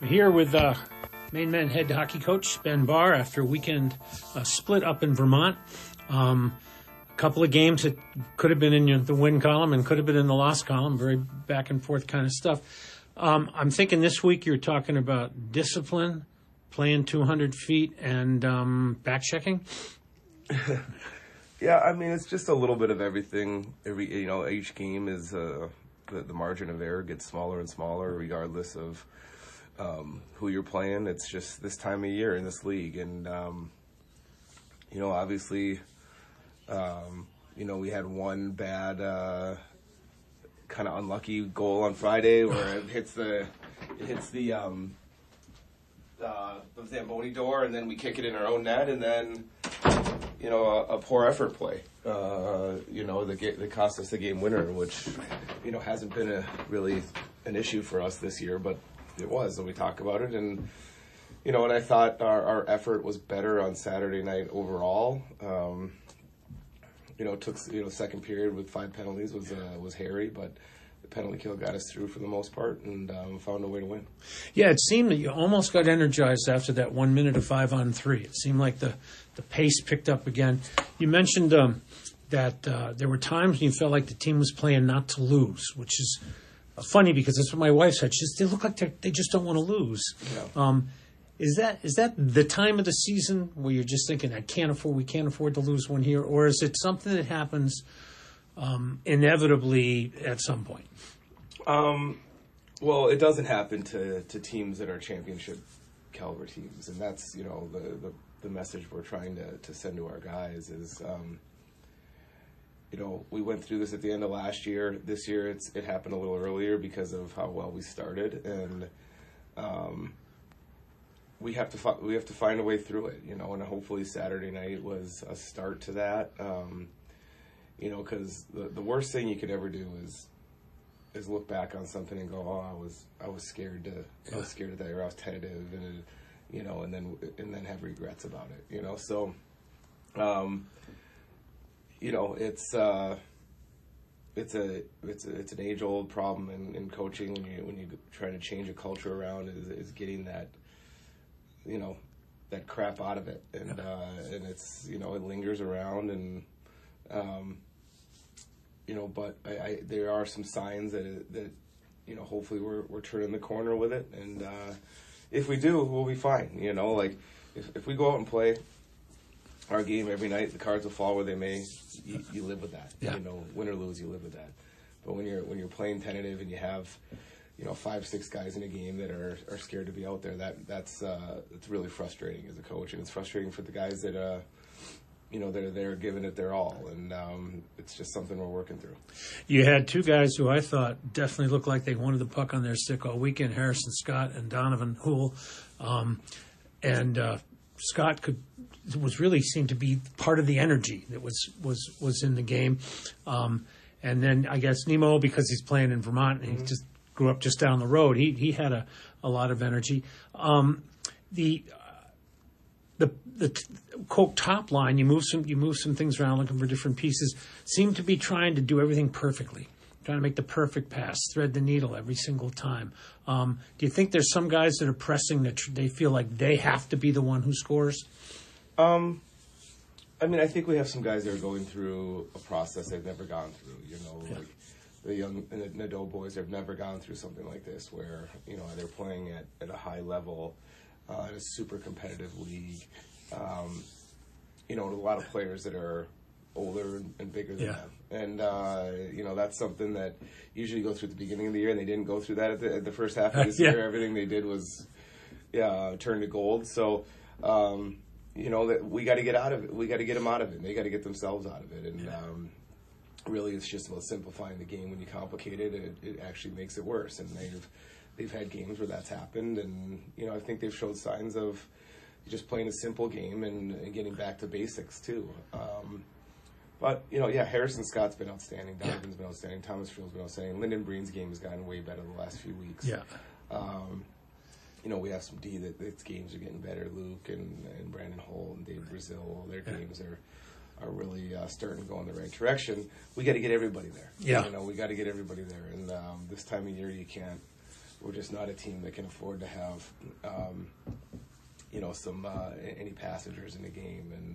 We're here with Maine Men head hockey coach Ben Barr after a weekend split up in Vermont. A couple of games that could have been in the win column and could have been in the loss column, very back and forth kind of stuff. I'm thinking this week you're talking about discipline, playing 200 feet, and back checking. Yeah, I mean, it's just a little bit of everything. Each game is the margin of error gets smaller and smaller, regardless of who you're playing. It's just this time of year in this league, and obviously, we had one bad, kind of unlucky goal on Friday where it hits the Zamboni door, and then we kick it in our own net, and then a poor effort play, that cost us the game winner, which, hasn't been really an issue for us this year, but it was, and we talk about it. And, and I thought our effort was better on Saturday night overall. Second period with 5 penalties was hairy, but the penalty kill got us through for the most part, and found a way to win. Yeah, it seemed that you almost got energized after that 1 minute of 5-on-3. It seemed like the pace picked up again. You mentioned that there were times when you felt like the team was playing not to lose, which is funny because that's what my wife said. She says, they look like they just don't want to lose. Yeah. Is that the time of the season where you're just thinking, we can't afford to lose one here, or is it something that happens inevitably at some point? Well, it doesn't happen to teams that are championship caliber teams, and that's the message we're trying to send to our guys is we went through this at the end of last year. This year it happened a little earlier because of how well we started, and we have to find a way through it, and hopefully Saturday night was a start to that. Because the worst thing you could ever do is look back on something and go, oh, I was scared I was scared of that, or I was tentative, and and then have regrets about it. So it's an age old problem in coaching when you try to change a culture around is getting that that crap out of it, and it's it lingers around, and but there are some signs that hopefully we're turning the corner with it, and if we do, we'll be fine. Like if we go out and play our game every night, the cards will fall where they may. You live with that. Yeah. Win or lose, you live with that. But when you're playing tentative and you have 5-6 guys in a game that are scared to be out there, that's it's really frustrating as a coach, and it's frustrating for the guys that they're giving it their all, and it's just something we're working through. You had 2 guys who I thought definitely looked like they wanted the puck on their stick all weekend, Harrison Scott and Donovan Houle. Scott was really seemed to be part of the energy that was in the game. And then I guess Nemo, because he's playing in Vermont and he just grew up just down the road, he had a lot of energy. The quote top line, you move some things around looking for different pieces, seem to be trying to do everything perfectly, trying to make the perfect pass, thread the needle every single time. Do you think there's some guys that are pressing that they feel like they have to be the one who scores? I think we have some guys that are going through a process they've never gone through. Yeah. Like the young Nadeau boys have never gone through something like this, where they're playing at a high level in a super competitive league. A lot of players that are older and bigger than them, and that's something that usually go through at the beginning of the year, and they didn't go through that at the first half of this year. Everything they did was turn to gold. So that we got to get out of it. We got to get them out of it. And they got to get themselves out of it. And really, it's just about simplifying the game. When you complicate it, it actually makes it worse. And they've had games where that's happened, and I think they've showed signs of just playing a simple game and getting back to basics too. But Harrison Scott's been outstanding. Donovan's been outstanding. Thomas Field's been outstanding. Lyndon Breen's game has gotten way better the last few weeks. Yeah. We have some D that its games are getting better. Luke and Brandon Holt and Dave Brazil, their games are really starting to go in the right direction. We got to get everybody there. Yeah. We got to get everybody there. And this time of year, you can't we're just not a team that can afford to have some any passengers in the game, and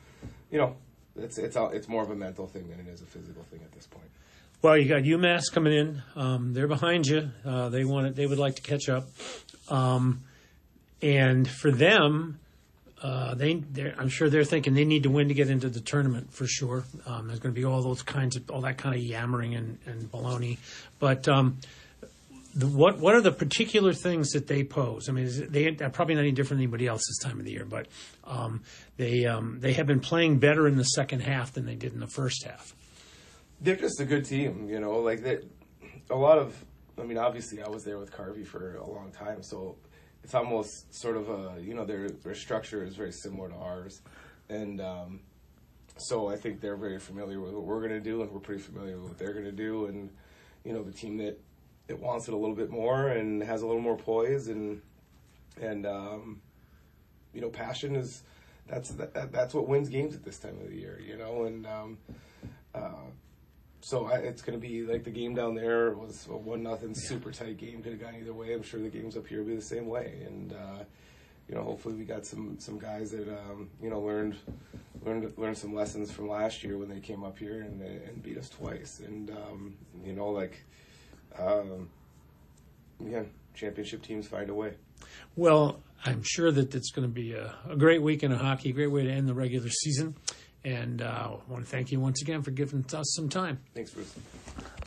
it's more of a mental thing than it is a physical thing at this point. Well, you got UMass coming in. They're behind you. They would like to catch up. And for them, I'm sure they're thinking they need to win to get into the tournament for sure. There's going to be all that kind of yammering and baloney. But what are the particular things that they pose? I mean, they're probably not any different than anybody else this time of the year, but they have been playing better in the second half than they did in the first half. They're just a good team, like that. Obviously I was there with Carvey for a long time, so it's almost sort of their structure is very similar to ours. And so I think they're very familiar with what we're going to do, and we're pretty familiar with what they're going to do. And, the team that wants it a little bit more and has a little more poise and passion that's what wins games at this time of the year, So it's going to be like the game down there was a 1-0 super tight game. Could have gone either way. I'm sure the games up here will be the same way. And hopefully we got some guys that learned some lessons from last year when they came up here and beat us twice. And again, championship teams find a way. Well, I'm sure that it's going to be a great weekend of hockey, a great way to end the regular season. And I want to thank you once again for giving us some time. Thanks, Bruce.